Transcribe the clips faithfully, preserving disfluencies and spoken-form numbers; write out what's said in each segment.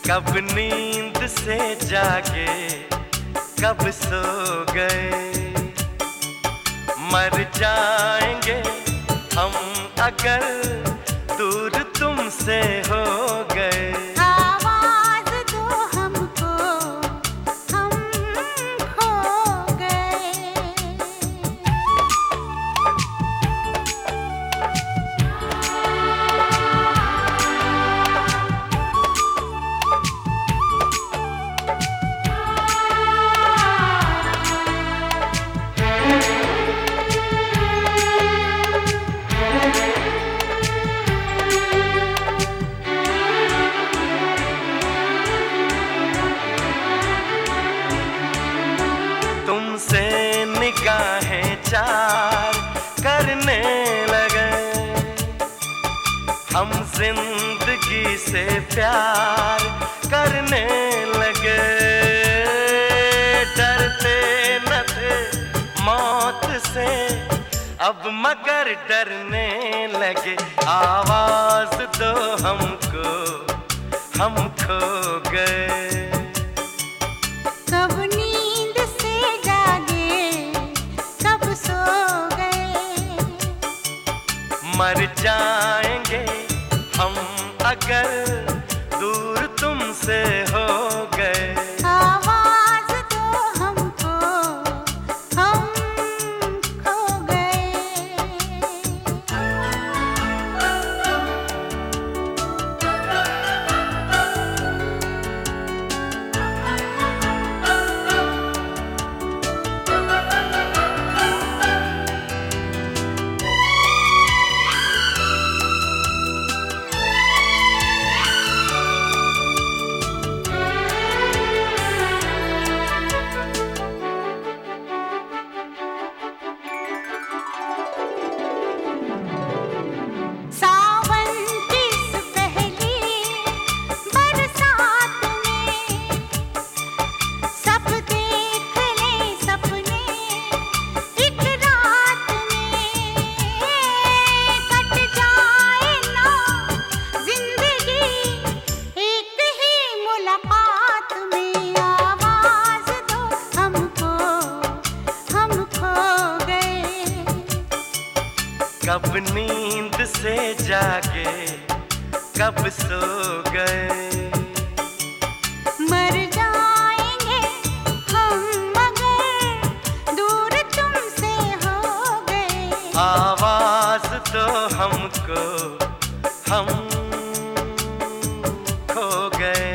कब नींद से जागे, कब सो गए। मर जाएंगे हम अगर दूर तुमसे हो गए। आवाज दो हमको, हम खो गए। तुमसे निगाहें चार करने लगे, हम जिंदगी से प्यार करने लगे। डरते न थे मौत से, अब मगर डरने लगे। आवाज दो हमको, हम खो गए। कब नींद से जागे, कब सो गए। मर जाएंगे हम अगर दूर तुमसे हो गए। आवाज दो हमको, हम खो गए। सावन की इस पहली बरसात में सब देख ले सपने एक रात में। कट जाए ना जिंदगी एक ही मुलाकात में। आवाज दो हमको, हम खो गए। कब नींद से जागे, कब सो गए। मर जाएंगे हम मगर दूर तुमसे हो गए। आवाज दो हमको, हम खो गए।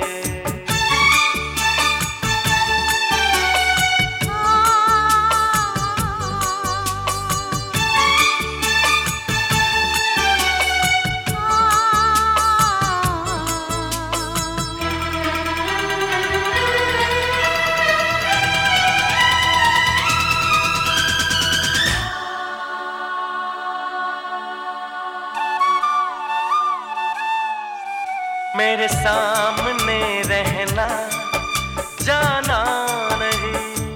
मेरे सामने रहना, जाना नहीं।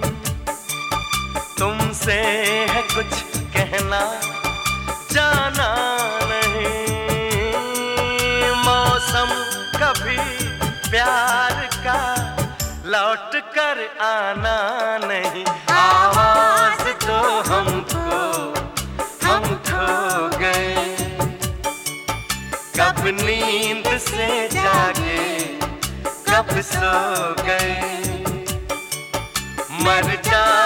तुमसे है कुछ कहना, जाना नहीं। मौसम कभी प्यार का लौट कर आना नहीं। आवाज दो हमको, हम खो गए। कब नींद से जागे, कब सो गए। मर जा